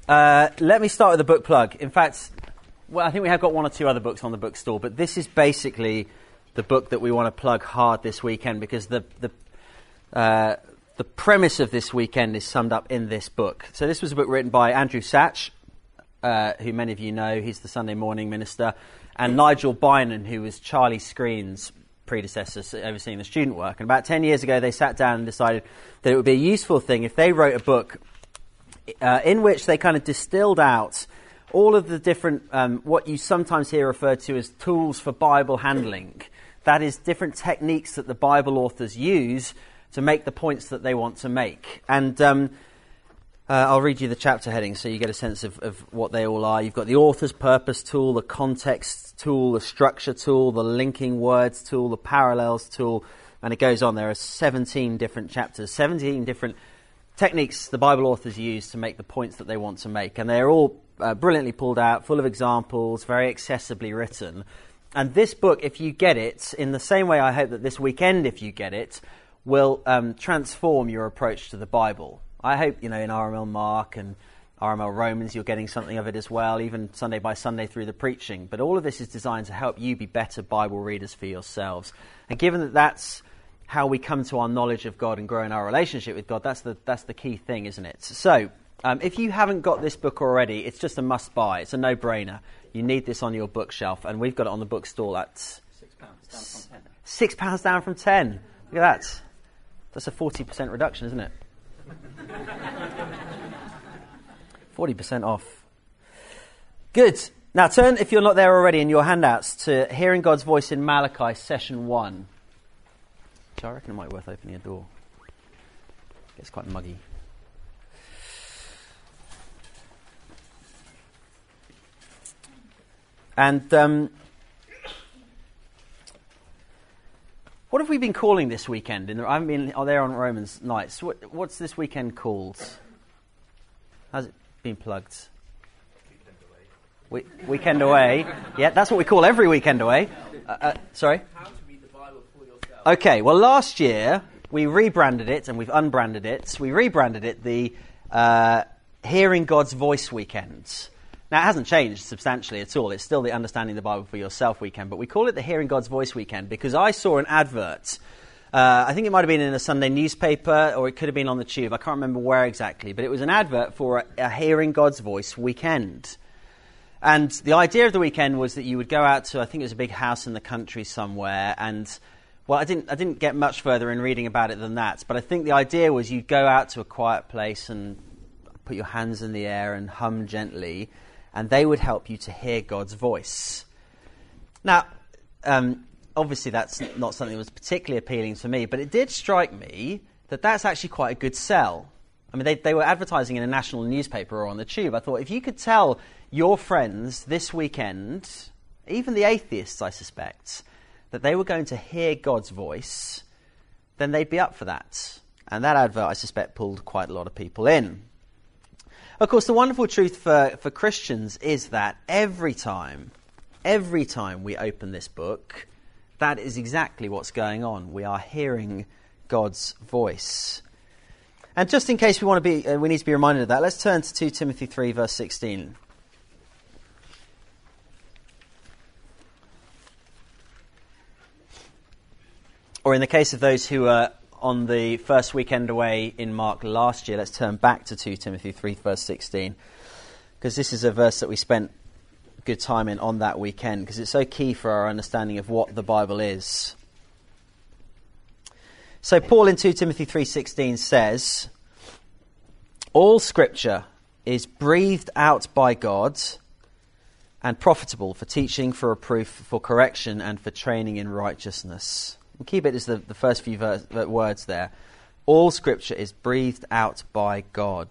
Let me start with a book plug. In fact, I think we have got one or two other books on the bookstore, but this is basically the book that we want to plug hard this weekend, because the premise of this weekend is summed up in this book. So this was a book written by Andrew Sachs, who many of you know. He's the Sunday morning minister, and Nigel Bynon, who was Charlie Screen's predecessor overseeing the student work. And about 10 years ago, they sat down and decided that it would be a useful thing if they wrote a book in which they kind of distilled out all of the different, what you sometimes hear referred to as tools for Bible handling. That is, different techniques that the Bible authors use to make the points that they want to make. And I'll read you the chapter heading so you get a sense of what they all are. You've got the author's purpose tool, the context tool, the structure tool, the linking words tool, the parallels tool, and it goes on. There are 17 different chapters, 17 different techniques the Bible authors use to make the points that they want to make. And they're all brilliantly pulled out, full of examples, very accessibly written. And this book, if you get it, in the same way I hope that this weekend, if you get it, will transform your approach to the Bible. I hope, in RML Mark and RML Romans, you're getting something of it as well, even Sunday by Sunday through the preaching. But all of this is designed to help you be better Bible readers for yourselves. And given that that's how we come to our knowledge of God and grow in our relationship with God, that's the key thing, isn't it? So, if you haven't got this book already, it's just a must-buy. It's a no-brainer. You need this on your bookshelf, and we've got it on the bookstall at £6 down from 10. £6 down from 10. Look at that. That's a 40% reduction, isn't it? 40% off. Good. Now turn, if you're not there already, in your handouts to Hearing God's Voice in Malachi, session 1. Which I reckon it might be worth opening a door. Gets quite muggy. And what have we been calling this weekend? I haven't been there on Romans nights. What's this weekend called? How's it been plugged? Weekend away. Yeah, that's what we call every weekend away. Sorry? How to read the Bible for yourself. Okay, well last year we rebranded it and we've unbranded it. We rebranded it the Hearing God's Voice weekend. Now, it hasn't changed substantially at all. It's still the Understanding the Bible for Yourself weekend, but we call it the Hearing God's Voice weekend because I saw an advert. I think it might have been in a Sunday newspaper, or it could have been on the tube. I can't remember where exactly, but it was an advert for a Hearing God's Voice weekend. And the idea of the weekend was that you would go out to, I think it was a big house in the country somewhere, and, well, I didn't get much further in reading about it than that, but I think the idea was you'd go out to a quiet place and put your hands in the air and hum gently, and they would help you to hear God's voice. Now, obviously that's not something that was particularly appealing to me, but it did strike me that that's actually quite a good sell. I mean, they were advertising in a national newspaper or on the tube. I thought, if you could tell your friends this weekend, even the atheists, I suspect, that they were going to hear God's voice, then they'd be up for that. And that advert, I suspect, pulled quite a lot of people in. Of course, the wonderful truth for Christians is that every time we open this book, that is exactly what's going on. We are hearing God's voice. And just in case we need to be reminded of that, let's turn to 2 Timothy 3, verse 16. Or in the case of those who are on the first weekend away in Mark last year, let's turn back to 2 Timothy 3, verse 16, because this is a verse that we spent good time in on that weekend, because it's so key for our understanding of what the Bible is. So Paul in 2 Timothy 3:16 says, "All Scripture is breathed out by God and profitable for teaching, for reproof, for correction, and for training in righteousness." And keep it as the first few words there. All Scripture is breathed out by God.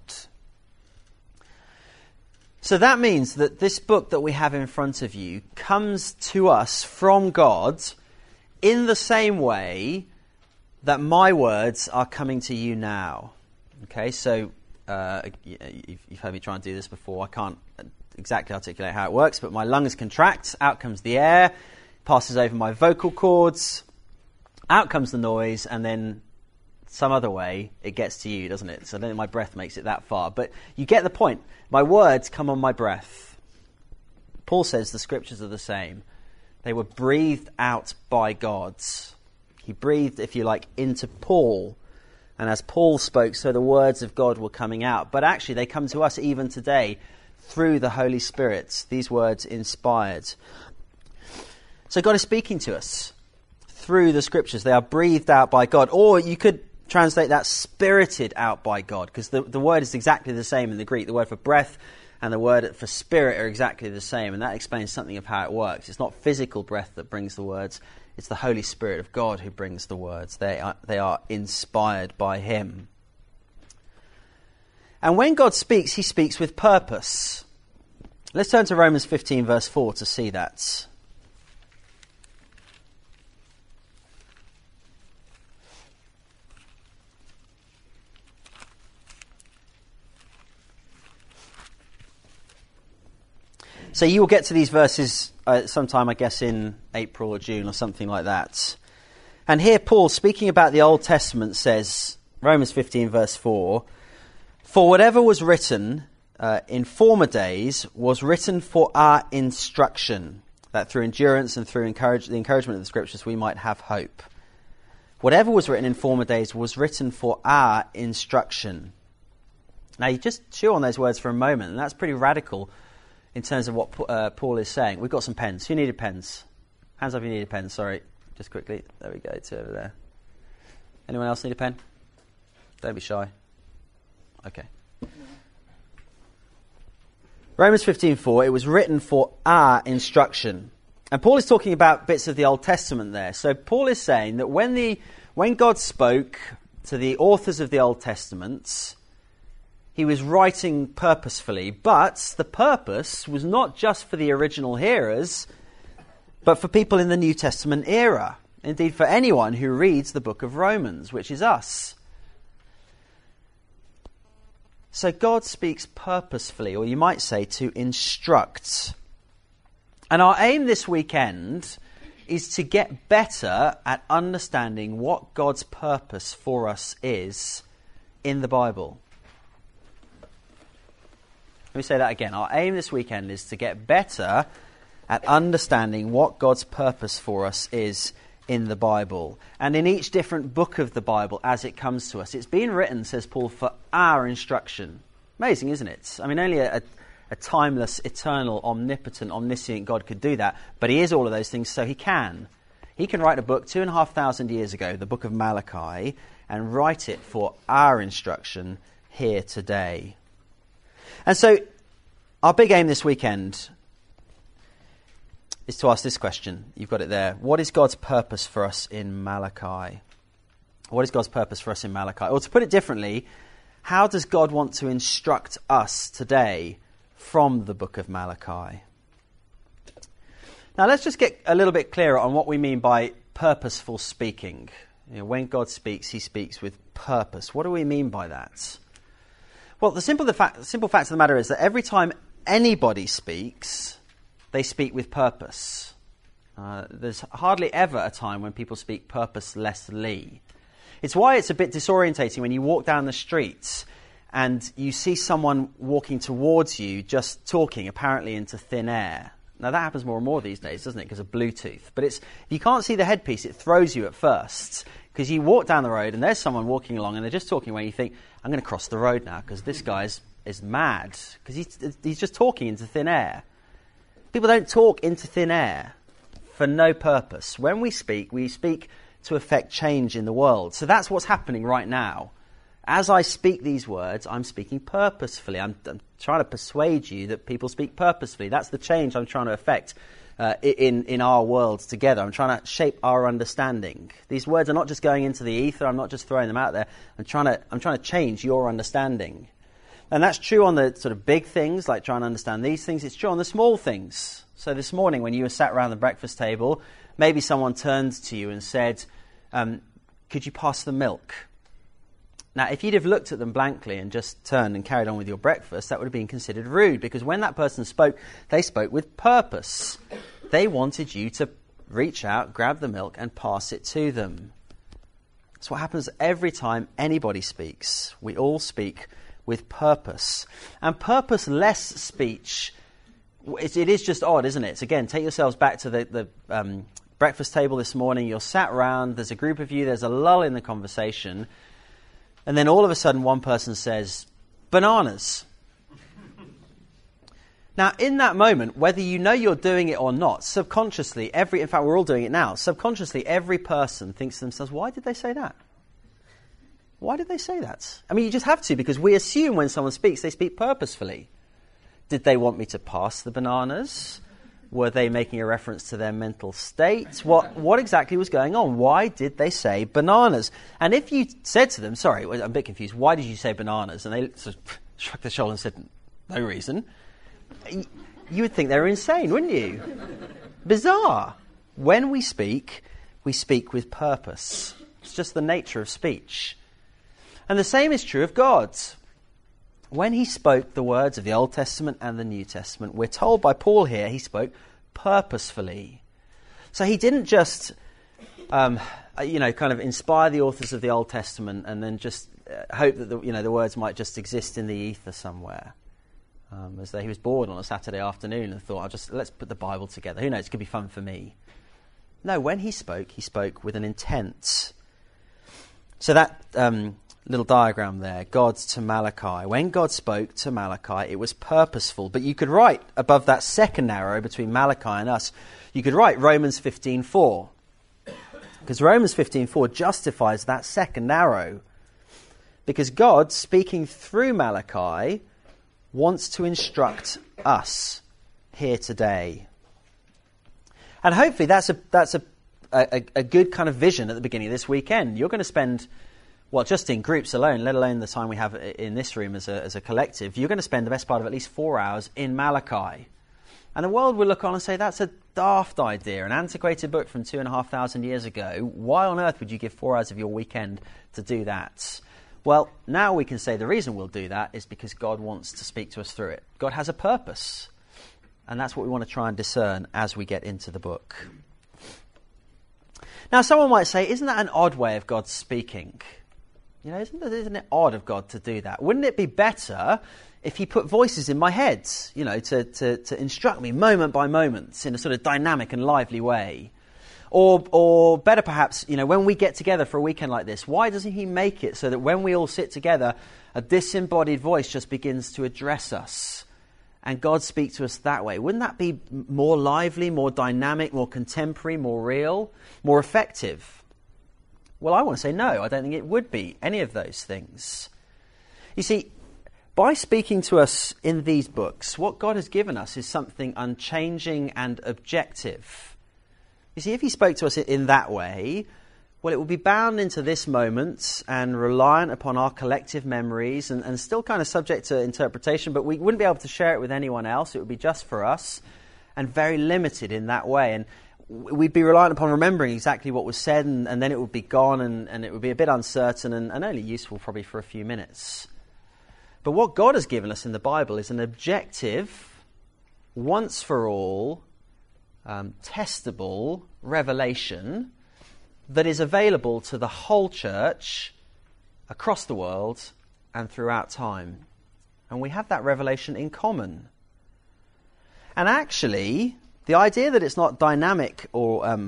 So that means that this book that we have in front of you comes to us from God in the same way that my words are coming to you now. Okay, so you've heard me try and do this before. I can't exactly articulate how it works, but my lungs contract, out comes the air, passes over my vocal cords, out comes the noise, and then some other way, it gets to you, doesn't it? So I don't think my breath makes it that far. But you get the point. My words come on my breath. Paul says the scriptures are the same. They were breathed out by God. He breathed, if you like, into Paul. And as Paul spoke, so the words of God were coming out. But actually, they come to us even today through the Holy Spirit. These words inspired. So God is speaking to us through the scriptures. They are breathed out by God. Or you could translate that spirited out by God, because the word is exactly the same in the Greek. The word for breath and the word for spirit are exactly the same, and that explains something of how it works. It's not physical breath that brings the words, it's the Holy Spirit of God who brings the words. They are inspired by him. And when God speaks, he speaks with purpose. Let's turn to Romans 15 verse 4 to see that. So you will get to these verses sometime, I guess, in April or June or something like that. And here Paul, speaking about the Old Testament, says, Romans 15 verse 4, "For whatever was written in former days was written for our instruction, that through endurance and through the encouragement of the Scriptures we might have hope." Whatever was written in former days was written for our instruction. Now you just chew on those words for a moment, and that's pretty radical in terms of what Paul is saying. We've got some pens. Who needed pens? Hands up if you needed pens, sorry. Just quickly. There we go, it's over there. Anyone else need a pen? Don't be shy. Okay. Romans 15:4, it was written for our instruction. And Paul is talking about bits of the Old Testament there. So Paul is saying that when God spoke to the authors of the Old Testament, he was writing purposefully, but the purpose was not just for the original hearers, but for people in the New Testament era. Indeed, for anyone who reads the book of Romans, which is us. So God speaks purposefully, or you might say to instruct. And our aim this weekend is to get better at understanding what God's purpose for us is in the Bible. Let me say that again. Our aim this weekend is to get better at understanding what God's purpose for us is in the Bible. And in each different book of the Bible as it comes to us. It's been written, says Paul, for our instruction. Amazing, isn't it? I mean, only a timeless, eternal, omnipotent, omniscient God could do that. But he is all of those things, so he can. He can write a book 2,500 years ago, the book of Malachi, and write it for our instruction here today. And so, our big aim this weekend is to ask this question. You've got it there. What is God's purpose for us in Malachi? What is God's purpose for us in Malachi? Or to put it differently, how does God want to instruct us today from the book of Malachi? Now, let's just get a little bit clearer on what we mean by purposeful speaking. You know, when God speaks, he speaks with purpose. What do we mean by that? Well, the simple fact of the matter is that every time anybody speaks, they speak with purpose. There's hardly ever a time when people speak purposelessly. It's why it's a bit disorientating when you walk down the streets and you see someone walking towards you just talking, apparently into thin air. Now, that happens more and more these days, doesn't it, because of Bluetooth. But if you can't see the headpiece, it throws you at first, because you walk down the road and there's someone walking along and they're just talking away, and you think, I'm going to cross the road now because this guy is mad, because he's just talking into thin air. People don't talk into thin air for no purpose. When we speak to effect change in the world. So that's what's happening right now. As I speak these words, I'm speaking purposefully. I'm trying to persuade you that people speak purposefully. That's the change I'm trying to effect in our world together. I'm trying to shape our understanding. These words are not just going into the ether. I'm not just throwing them out there. I'm trying to change your understanding. And that's true on the sort of big things, like trying to understand these things. It's true on the small things. So this morning, when you were sat around the breakfast table, maybe someone turned to you and said, could you pass the milk? Now, if you'd have looked at them blankly and just turned and carried on with your breakfast, that would have been considered rude, because when that person spoke, they spoke with purpose. They wanted you to reach out, grab the milk and pass it to them. It's what happens every time anybody speaks. We all speak with purpose. And purposeless speech, it is just odd, isn't it? So again, take yourselves back to the breakfast table this morning. You're sat round, there's a group of you, there's a lull in the conversation, and then all of a sudden one person says, bananas. Now, in that moment, whether you know you're doing it or not, subconsciously, in fact, we're all doing it now, subconsciously, every person thinks to themselves, why did they say that? Why did they say that? I mean, you just have to, because we assume when someone speaks, they speak purposefully. Did they want me to pass the bananas? Were they making a reference to their mental state? What exactly was going on? Why did they say bananas? And if you said to them, sorry, I'm a bit confused, why did you say bananas? And they sort of shrugged their shoulders and said, no reason. You would think they were insane, wouldn't you? Bizarre. When we speak with purpose. It's just the nature of speech. And the same is true of God. When he spoke the words of the Old Testament and the New Testament, we're told by Paul here he spoke purposefully. So he didn't just, kind of inspire the authors of the Old Testament and then just hope that the words might just exist in the ether somewhere. As though he was bored on a Saturday afternoon and thought, let's put the Bible together. Who knows, it could be fun for me. No, when he spoke with an intent. So that little diagram there, God's to Malachi. When God spoke to Malachi, it was purposeful. But you could write above that second arrow between Malachi and us, you could write Romans 15:4. Because Romans 15:4 justifies that second arrow. Because God, speaking through Malachi, wants to instruct us here today. And hopefully that's a good kind of vision at the beginning of this weekend. You're going to spend, just in groups alone, let alone the time we have in this room as a collective, you're going to spend the best part of at least 4 hours in Malachi. And the world will look on and say, that's a daft idea, an antiquated book from 2,500 years ago. Why on earth would you give 4 hours of your weekend to do that? Well, now we can say the reason we'll do that is because God wants to speak to us through it. God has a purpose. And that's what we want to try and discern as we get into the book. Now, someone might say, isn't that an odd way of God speaking? Isn't it odd of God to do that? Wouldn't it be better if he put voices in my head, to instruct me moment by moment in a sort of dynamic and lively way? Or better perhaps, when we get together for a weekend like this, why doesn't he make it so that when we all sit together, a disembodied voice just begins to address us and God speaks to us that way? Wouldn't that be more lively, more dynamic, more contemporary, more real, more effective? Well, I want to say no, I don't think it would be any of those things. You see, by speaking to us in these books, what God has given us is something unchanging and objective. You see, if he spoke to us in that way, well, it would be bound into this moment and reliant upon our collective memories and still kind of subject to interpretation, but we wouldn't be able to share it with anyone else. It would be just for us and very limited in that way. And we'd be reliant upon remembering exactly what was said and then it would be gone and it would be a bit uncertain and only useful probably for a few minutes. But what God has given us in the Bible is an objective, once for all, testable revelation that is available to the whole church across the world and throughout time. And we have that revelation in common. And actually, the idea that it's not dynamic or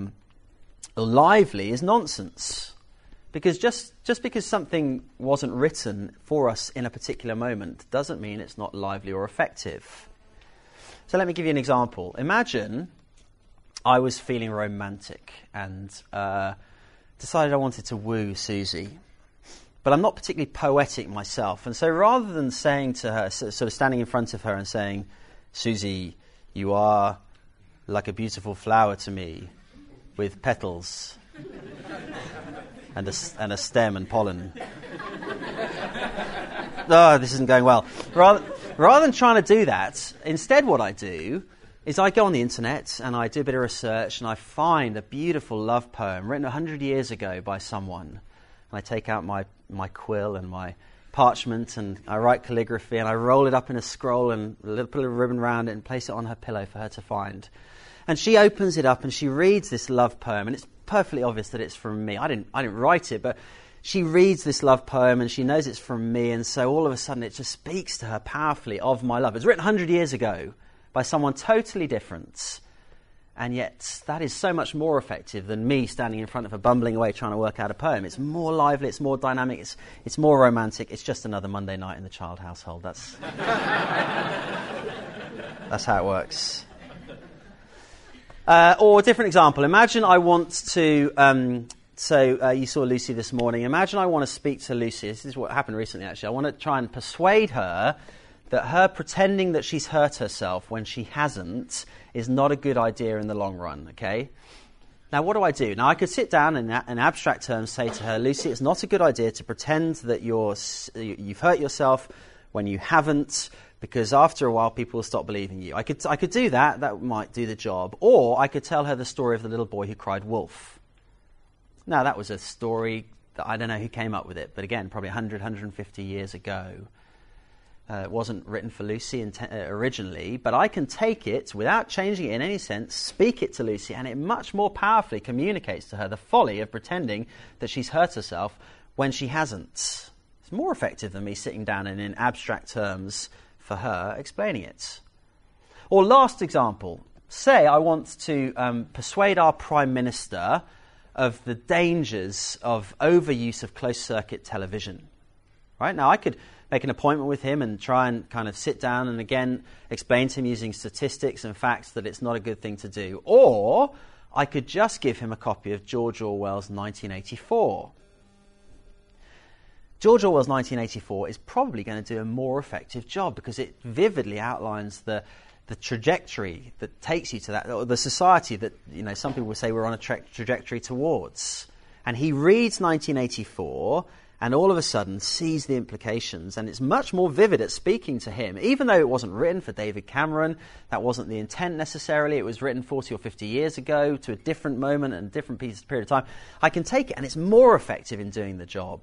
lively is nonsense. Because just because something wasn't written for us in a particular moment doesn't mean it's not lively or effective. So let me give you an example. Imagine I was feeling romantic and decided I wanted to woo Susie. But I'm not particularly poetic myself. And so rather than saying to her, sort of standing in front of her and saying, Susie, you are like a beautiful flower to me with petals and a stem and pollen. Oh, this isn't going well. Rather than trying to do that, instead what I do is I go on the internet and I do a bit of research and I find a beautiful love poem written 100 years ago by someone. And I take out my quill and my parchment and I write calligraphy and I roll it up in a scroll and put a little ribbon around it and place it on her pillow for her to find. And she opens it up and she reads this love poem and it's perfectly obvious that it's from me. I didn't write it, but she reads this love poem and she knows it's from me, and so all of a sudden it just speaks to her powerfully of my love. It's written 100 years ago by someone totally different, and yet that is so much more effective than me standing in front of her bumbling away trying to work out a poem. It's more lively, it's more dynamic, it's more romantic. It's just another Monday night in the child household. That's how it works. Or a different example. Imagine I want to... you saw Lucy this morning. Imagine I want to speak to Lucy. This is what happened recently, actually. I want to try and persuade her that her pretending that she's hurt herself when she hasn't is not a good idea in the long run, okay? Now, what do? Now, I could sit down and in abstract terms say to her, Lucy, it's not a good idea to pretend that you've hurt yourself when you haven't, because after a while people will stop believing you. I could do that. That might do the job. Or I could tell her the story of the little boy who cried wolf. Now, that was a story that I don't know who came up with it, but again, probably 100, 150 years ago. It wasn't written for Lucy originally, but I can take it without changing it in any sense, speak it to Lucy, and it much more powerfully communicates to her the folly of pretending that she's hurt herself when she hasn't. It's more effective than me sitting down and in abstract terms for her explaining it. Or last example, say I want to persuade our Prime Minister of the dangers of overuse of closed-circuit television. Right? Now, I could make an appointment with him and try and kind of sit down and again explain to him using statistics and facts that it's not a good thing to do. Or I could just give him a copy of George Orwell's 1984. George Orwell's 1984 is probably going to do a more effective job because it vividly outlines the trajectory that takes you to that, or the society that, some people would say we're on a trajectory towards. And he reads 1984 and all of a sudden sees the implications, and it's much more vivid at speaking to him. Even though it wasn't written for David Cameron, that wasn't the intent necessarily, it was written 40 or 50 years ago to a different moment and a different period of time, I can take it and it's more effective in doing the job.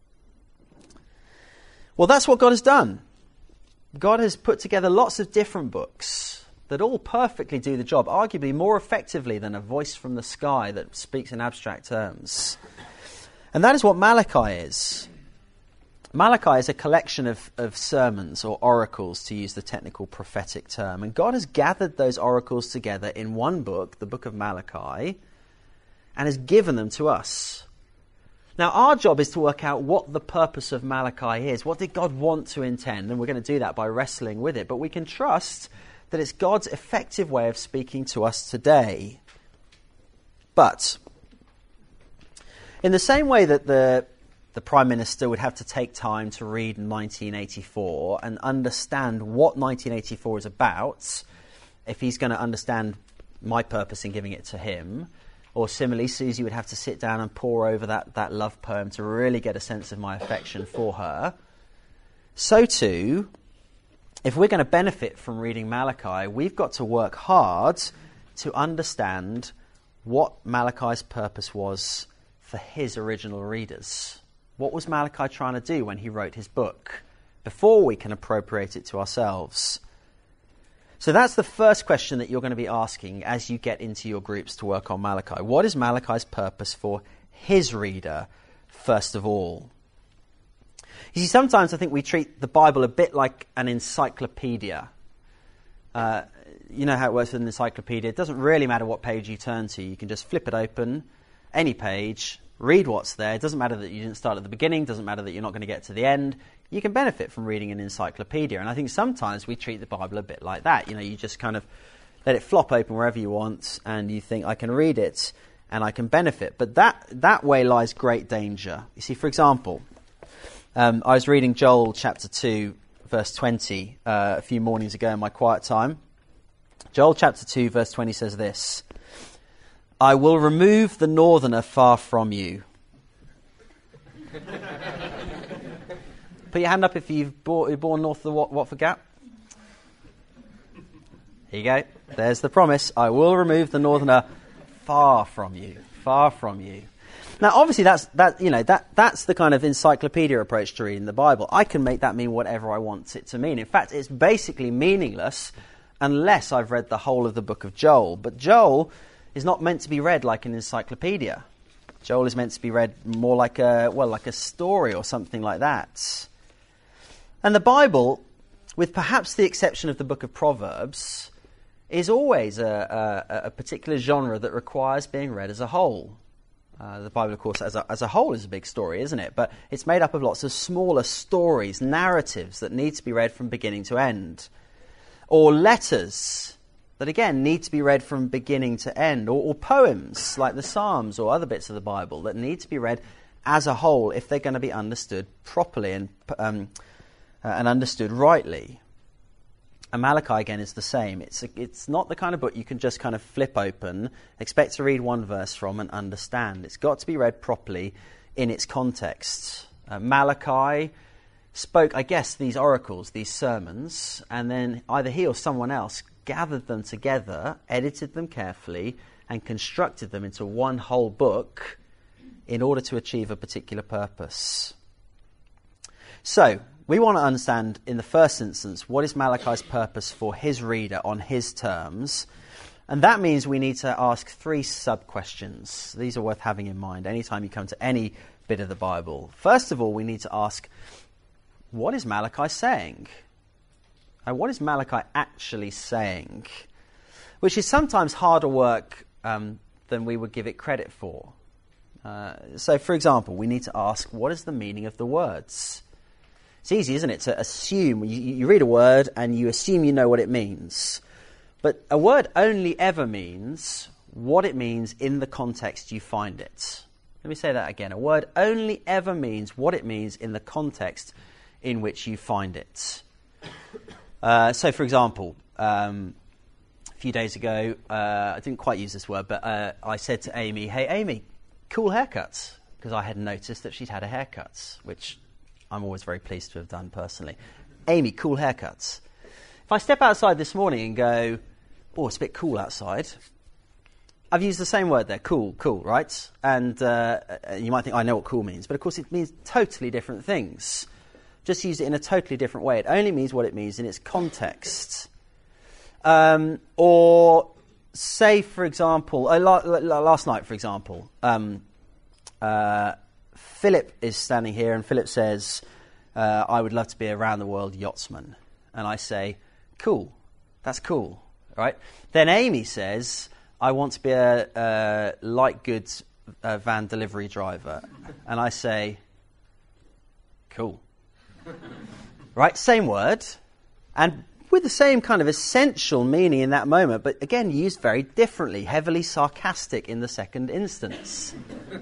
Well, that's what God has done. God has put together lots of different books that all perfectly do the job, arguably more effectively than a voice from the sky that speaks in abstract terms. And that is what Malachi is. Malachi is a collection of sermons or oracles, to use the technical prophetic term. And God has gathered those oracles together in one book, the book of Malachi, and has given them to us. Now, our job is to work out what the purpose of Malachi is. What did God want to intend? And we're going to do that by wrestling with it. But we can trust that it's God's effective way of speaking to us today. But in the same way that the Prime Minister would have to take time to read 1984 and understand what 1984 is about, if he's going to understand my purpose in giving it to him, or similarly, Susie would have to sit down and pore over that love poem to really get a sense of my affection for her, so too, if we're going to benefit from reading Malachi, we've got to work hard to understand what Malachi's purpose was for his original readers. What was Malachi trying to do when he wrote his book, before we can appropriate it to ourselves? So that's the first question that you're going to be asking as you get into your groups to work on Malachi. What is Malachi's purpose for his reader, first of all? You see, sometimes I think we treat the Bible a bit like an encyclopedia. You know how it works with an encyclopedia. It doesn't really matter what page you turn to. You can just flip it open, any page, read what's there. It doesn't matter that you didn't start at the beginning. It doesn't matter that you're not going to get to the end. You can benefit from reading an encyclopedia. And I think sometimes we treat the Bible a bit like that. You just kind of let it flop open wherever you want, and you think, I can read it and I can benefit. But that way lies great danger. You see, for example, I was reading Joel chapter 2, verse 20 a few mornings ago in my quiet time. Joel chapter 2, verse 20 says this: I will remove the northerner far from you. Put your hand up if you're born north of the Watford Gap. Here you go. There's the promise. I will remove the northerner far from you. Far from you. Now, obviously, that's the kind of encyclopedia approach to reading the Bible. I can make that mean whatever I want it to mean. In fact, it's basically meaningless unless I've read the whole of the book of Joel. But Joel is not meant to be read like an encyclopedia. Joel is meant to be read more like a story or something like that. And the Bible, with perhaps the exception of the book of Proverbs, is always a particular genre that requires being read as a whole. The Bible, of course, as a whole is a big story, isn't it? But it's made up of lots of smaller stories, narratives that need to be read from beginning to end. Or letters that, again, need to be read from beginning to end. Or poems like the Psalms or other bits of the Bible that need to be read as a whole if they're going to be understood properly and understood rightly. And Malachi, again, is the same. It's not the kind of book you can just kind of flip open, expect to read one verse from and understand. It's got to be read properly in its context. Malachi spoke, I guess, these oracles, these sermons, and then either he or someone else gathered them together, edited them carefully, and constructed them into one whole book in order to achieve a particular purpose. So, we want to understand, in the first instance, what is Malachi's purpose for his reader on his terms. And that means we need to ask 3 sub-questions. These are worth having in mind anytime you come to any bit of the Bible. First of all, we need to ask, what is Malachi saying? What is Malachi actually saying? Which is sometimes harder work than we would give it credit for. So, for example, we need to ask, what is the meaning of the words? It's easy, isn't it, to assume. You read a word and you assume you know what it means. But a word only ever means what it means in the context you find it. Let me say that again. A word only ever means what it means in the context in which you find it. So, for example, a few days ago, I didn't quite use this word, but I said to Amy, "Hey, Amy, cool haircuts," because I had noticed that she'd had a haircut, which I'm always very pleased to have done personally. Amy, cool haircuts. If I step outside this morning and go, oh, it's a bit cool outside, I've used the same word there, cool, right? And you might think I know what cool means, but of course it means totally different things. Just use it in a totally different way. It only means what it means in its context. Or say, for example, last night, for example, Philip is standing here and Philip says, I would love to be a round-the-world yachtsman. And I say, cool, that's cool, right? Then Amy says, I want to be a light goods van delivery driver. And I say, cool. Right, same word, and with the same kind of essential meaning in that moment, but again used very differently, heavily sarcastic in the second instance.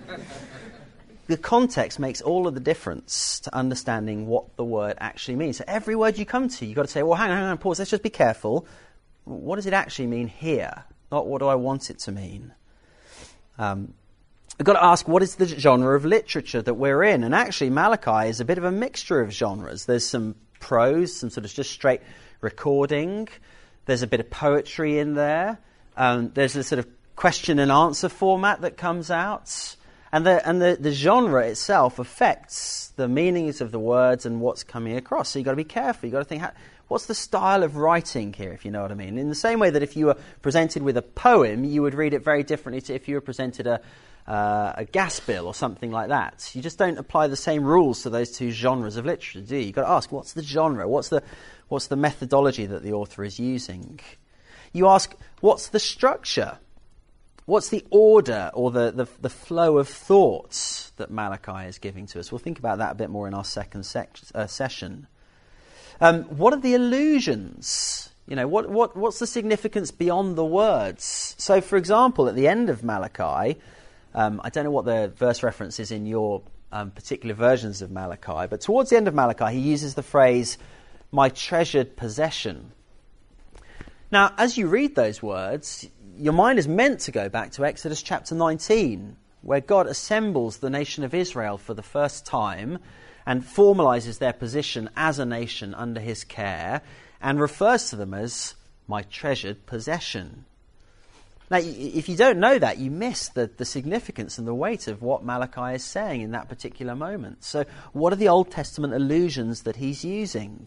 The context makes all of the difference to understanding what the word actually means. So every word you come to, you've got to say, well, hang on, pause, let's just be careful. What does it actually mean here? Not what do I want it to mean? We've got to ask, what is the genre of literature that we're in? And actually, Malachi is a bit of a mixture of genres. There's some prose, some sort of just straight recording. There's a bit of poetry in there. There's a sort of question and answer format that comes out. And the genre itself affects the meanings of the words and what's coming across. So you've got to be careful. You've got to think, what's the style of writing here, if you know what I mean? In the same way that if you were presented with a poem, you would read it very differently to if you were presented a gas bill or something like that. You just don't apply the same rules to those two genres of literature, do you? You've got to ask, what's the genre? What's the methodology that the author is using? You ask, what's the structure? What's the order or the flow of thoughts that Malachi is giving to us? We'll think about that a bit more in our second session. What are the allusions? You know, what's the significance beyond the words? So, for example, at the end of Malachi, I don't know what the verse reference is in your particular versions of Malachi, but towards the end of Malachi, he uses the phrase, my treasured possession. Now, as you read those words, your mind is meant to go back to Exodus chapter 19, where God assembles the nation of Israel for the first time and formalizes their position as a nation under his care and refers to them as my treasured possession. Now, if you don't know that, you miss the significance and the weight of what Malachi is saying in that particular moment. So what are the Old Testament allusions that he's using?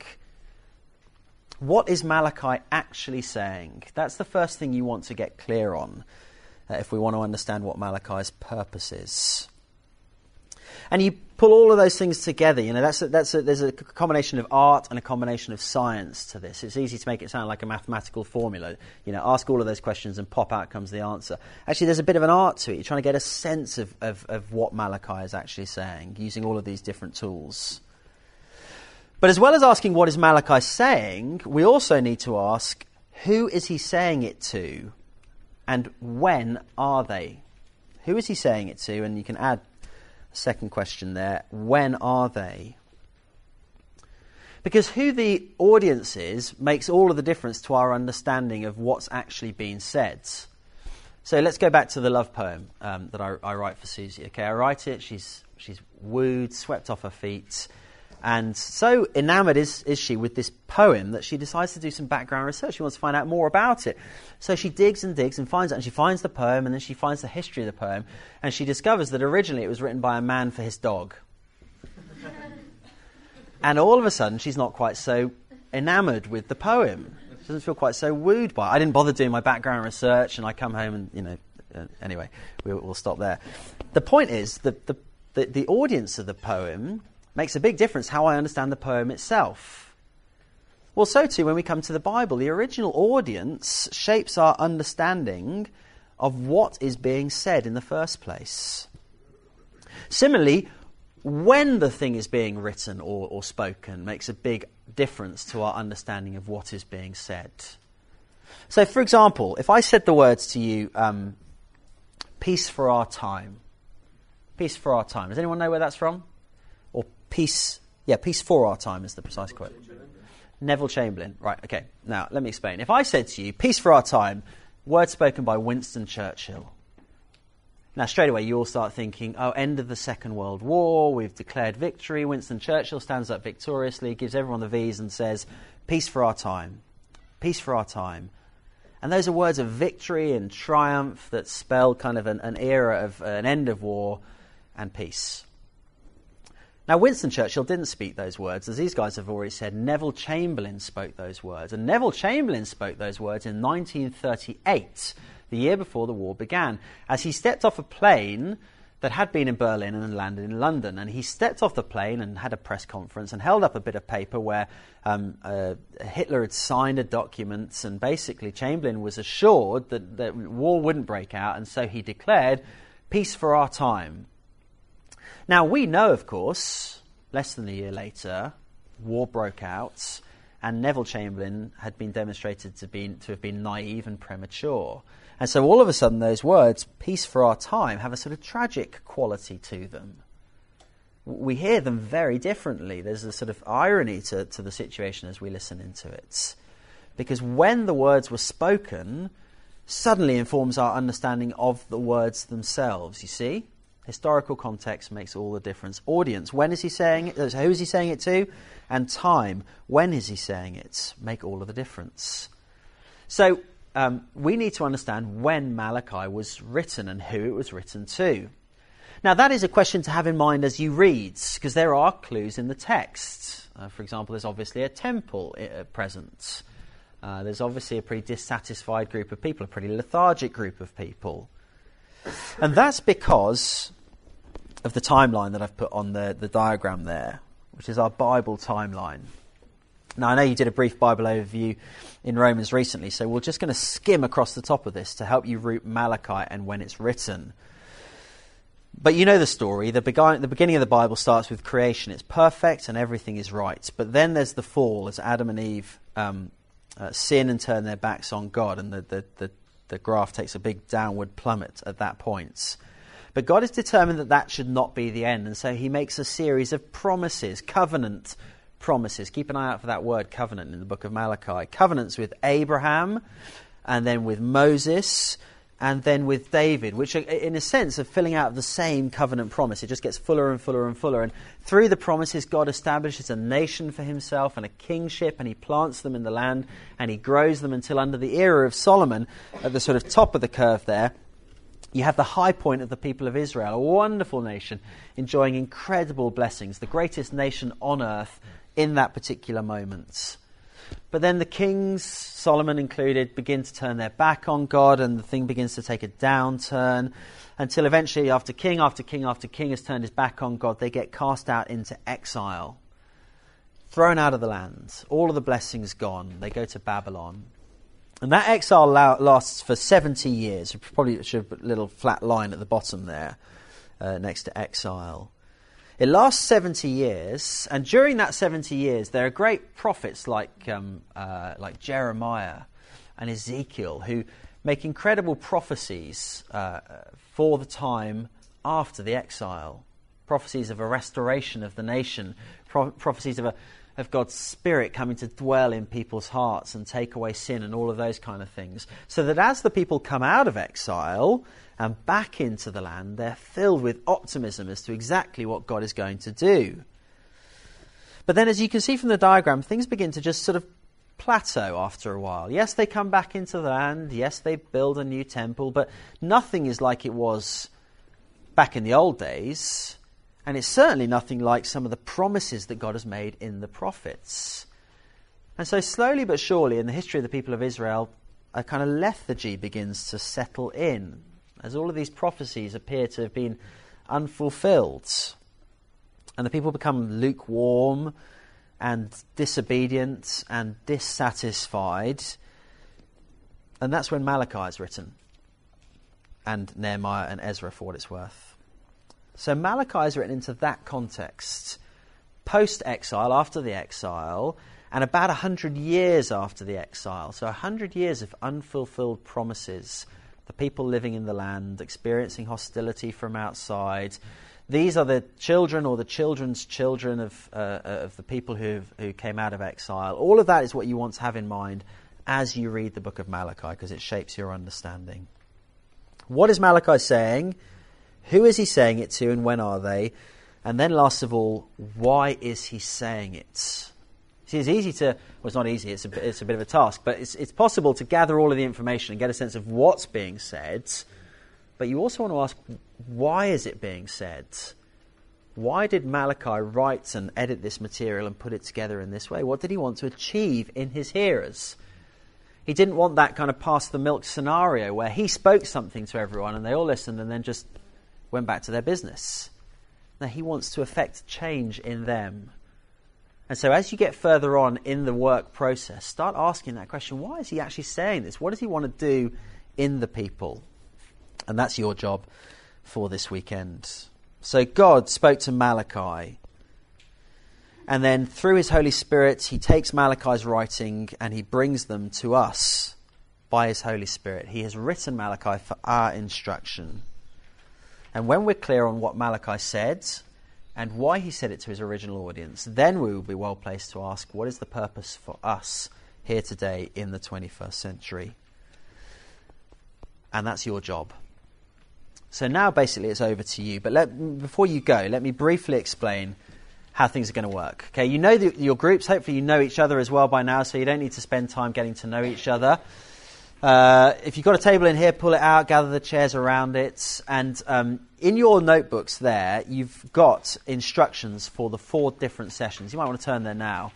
What is Malachi actually saying? That's the first thing you want to get clear on. if we want to understand what Malachi's purpose is. And you pull all of those things together. There's a combination of art and a combination of science to this. It's easy to make it sound like a mathematical formula. Ask all of those questions and pop out comes the answer. Actually, there's a bit of an art to it. You're trying to get a sense of what Malachi is actually saying, using all of these different tools. But as well as asking what is Malachi saying, we also need to ask, who is he saying it to, and when are they? Who is he saying it to? And you can add second question there, when are they? Because who the audience is makes all of the difference to our understanding of what's actually being said. So let's go back to the love poem that I write for Susie. Okay, I write it, she's wooed, swept off her feet, and so enamoured is she with this poem that she decides to do some background research. She wants to find out more about it. So she digs and digs and finds it, and she finds the poem, and then she finds the history of the poem, and she discovers that originally it was written by a man for his dog. And all of a sudden, she's not quite so enamoured with the poem. She doesn't feel quite so wooed by it. I didn't bother doing my background research, and I come home and, anyway, we'll stop there. The point is that the audience of the poem makes a big difference how I understand the poem itself. Well, so too when we come to the Bible. The original audience shapes our understanding of what is being said in the first place. Similarly, when the thing is being written or spoken makes a big difference to our understanding of what is being said. So, for example, if I said the words to you, peace for our time. Peace for our time. Does anyone know where that's from? Or peace for our time is the precise quote. Neville Chamberlain. Right, okay. Now, let me explain. If I said to you, peace for our time, words spoken by Winston Churchill. Now, straight away, you all start thinking, end of the Second World War, we've declared victory. Winston Churchill stands up victoriously, gives everyone the V's and says, peace for our time. Peace for our time. And those are words of victory and triumph that spell kind of an era of an end of war and peace. Now, Winston Churchill didn't speak those words. As these guys have already said, Neville Chamberlain spoke those words. And Neville Chamberlain spoke those words in 1938, the year before the war began, as he stepped off a plane that had been in Berlin and landed in London. And he stepped off the plane and had a press conference and held up a bit of paper where Hitler had signed a document, and basically Chamberlain was assured that war wouldn't break out, and so he declared, peace for our time. Now, we know, of course, less than a year later, war broke out, and Neville Chamberlain had been demonstrated to have been naive and premature. And so all of a sudden, those words, peace for our time, have a sort of tragic quality to them. We hear them very differently. There's a sort of irony to the situation as we listen into it. Because when the words were spoken, suddenly informs our understanding of the words themselves, you see? Historical context makes all the difference. Audience, when is he saying it? Who is he saying it to? And time, when is he saying it? Make all of the difference. So we need to understand when Malachi was written and who it was written to. Now that is a question to have in mind as you read, because there are clues in the text. For example, there's obviously a temple present. There's obviously a pretty dissatisfied group of people, a pretty lethargic group of people. And that's because of the timeline that I've put on the diagram there, which is our Bible timeline. Now, I know you did a brief Bible overview in Romans recently, so we're just going to skim across the top of this to help you root Malachi and when it's written. But you know the story. The beginning of the Bible starts with creation. It's perfect and everything is right. But then there's the fall as Adam and Eve sin and turn their backs on God, and the graph takes a big downward plummet at that point. But God is determined that should not be the end, and so he makes a series of promises, covenant promises. Keep an eye out for that word covenant in the book of Malachi. Covenants with Abraham, and then with Moses, and then with David, which are, in a sense, are filling out the same covenant promise. It just gets fuller and fuller and fuller. And through the promises, God establishes a nation for himself and a kingship, and he plants them in the land, and he grows them until under the era of Solomon, at the sort of top of the curve there, you have the high point of the people of Israel, a wonderful nation, enjoying incredible blessings, the greatest nation on earth in that particular moment. But then the kings, Solomon included, begin to turn their back on God, and the thing begins to take a downturn until eventually, after king after king after king has turned his back on God, they get cast out into exile, thrown out of the land. All of the blessings gone. They go to Babylon. And that exile lasts for 70 years. Probably should put a little flat line at the bottom there next to exile. It lasts 70 years, and during that 70 years, there are great prophets like Jeremiah and Ezekiel who make incredible prophecies for the time after the exile. Prophecies of a restoration of the nation, prophecies of God's Spirit coming to dwell in people's hearts and take away sin and all of those kind of things. So that as the people come out of exile and back into the land, they're filled with optimism as to exactly what God is going to do. But then, as you can see from the diagram, things begin to just sort of plateau after a while. Yes, they come back into the land. Yes, they build a new temple, but nothing is like it was back in the old days. And it's certainly nothing like some of the promises that God has made in the prophets. And so slowly but surely in the history of the people of Israel, a kind of lethargy begins to settle in, as all of these prophecies appear to have been unfulfilled. And the people become lukewarm and disobedient and dissatisfied. And that's when Malachi is written, and Nehemiah and Ezra, for what it's worth. So Malachi is written into that context, post-exile, after the exile, and about 100 years after the exile. So 100 years of unfulfilled promises, the people living in the land, experiencing hostility from outside. These are the children or the children's children of the people who came out of exile. All of that is what you want to have in mind as you read the book of Malachi, because it shapes your understanding. What is Malachi saying? Who is he saying it to, and when are they? And then last of all, why is he saying it? See, it's easy to, well, it's not easy, it's a bit of a task, but it's possible to gather all of the information and get a sense of what's being said, but you also want to ask, why is it being said? Why did Malachi write and edit this material and put it together in this way? What did he want to achieve in his hearers? He didn't want that kind of pass-the-milk scenario where he spoke something to everyone and they all listened and then just went back to their business. Now, he wants to effect change in them. And so as you get further on in the work process, start asking that question, why is he actually saying this? What does he want to do in the people? And that's your job for this weekend. So God spoke to Malachi. And then through his Holy Spirit, he takes Malachi's writing and he brings them to us by his Holy Spirit. He has written Malachi for our instruction. And when we're clear on what Malachi said and why he said it to his original audience, then we will be well placed to ask, what is the purpose for us here today in the 21st century? And that's your job. So now basically it's over to you. But before you go, let me briefly explain how things are going to work. Okay, you know your groups. Hopefully you know each other as well by now, so you don't need to spend time getting to know each other. If you've got a table in here, pull it out, gather the chairs around it. And in your notebooks there, you've got instructions for the 4 different sessions. You might want to turn there now.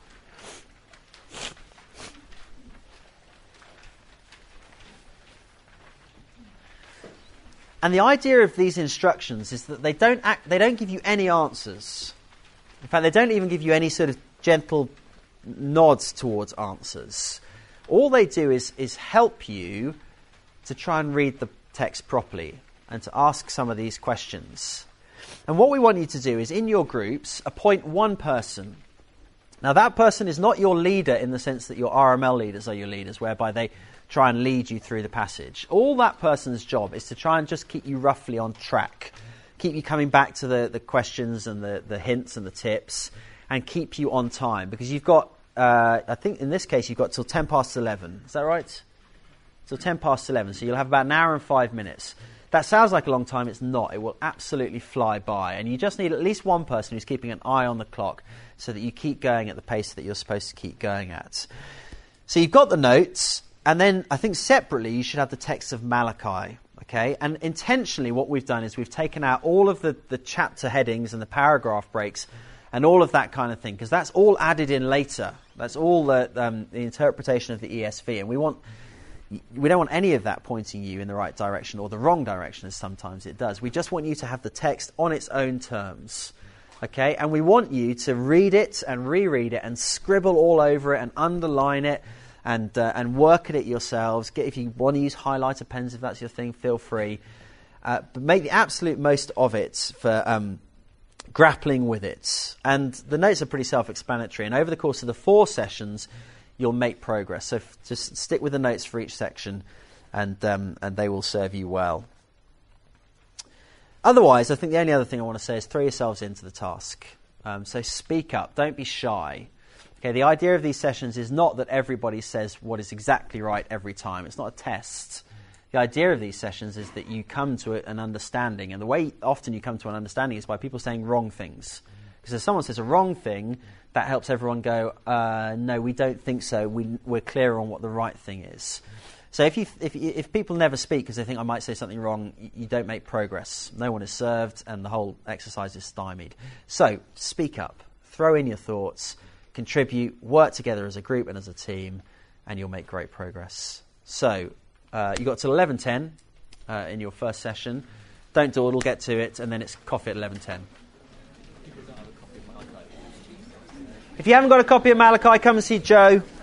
And the idea of these instructions is that they don't give you any answers. In fact, they don't even give you any sort of gentle nods towards answers. All they do is help you to try and read the text properly and to ask some of these questions. And what we want you to do is, in your groups, appoint one person. Now, that person is not your leader in the sense that your RML leaders are your leaders, whereby they try and lead you through the passage. All that person's job is to try and just keep you roughly on track, keep you coming back to the questions and the hints and the tips, and keep you on time. Because you've got, I think in this case, you've got till 10 past 11. Is that right? Till 10 past 11. So you'll have about an hour and 5 minutes. That sounds like a long time. It's not. It will absolutely fly by. And you just need at least one person who's keeping an eye on the clock so that you keep going at the pace that you're supposed to keep going at. So you've got the notes. And then I think separately you should have the text of Malachi. Okay, and intentionally what we've done is we've taken out all of the chapter headings and the paragraph breaks and all of that kind of thing, because that's all added in later. That's all the interpretation of the ESV, and we don't want any of that pointing you in the right direction or the wrong direction, as sometimes it does. We just want you to have the text on its own terms, okay? And we want you to read it and reread it and scribble all over it and underline it and work at it yourselves. If you want to use highlighter pens, if that's your thing, feel free. But make the absolute most of it for grappling with it. And the notes are pretty self-explanatory. And over the course of the 4 sessions, you'll make progress. So just stick with the notes for each section, and they will serve you well. Otherwise, I think the only other thing I want to say is throw yourselves into the task. So speak up. Don't be shy. Okay, the idea of these sessions is not that everybody says what is exactly right every time. It's not a test. The idea of these sessions is that you come to an understanding, and the way often you come to an understanding is by people saying wrong things. Because if someone says a wrong thing, that helps everyone go, no, we don't think so. We're clear on what the right thing is. So if people never speak because they think I might say something wrong, you don't make progress. No one is served, and the whole exercise is stymied. So speak up, throw in your thoughts, contribute, work together as a group and as a team, and you'll make great progress. So you got to 11:10 in your first session. Don't dawdle, get to it, and then it's coffee at 11:10. If you haven't got a copy of Malachi, come and see Joe.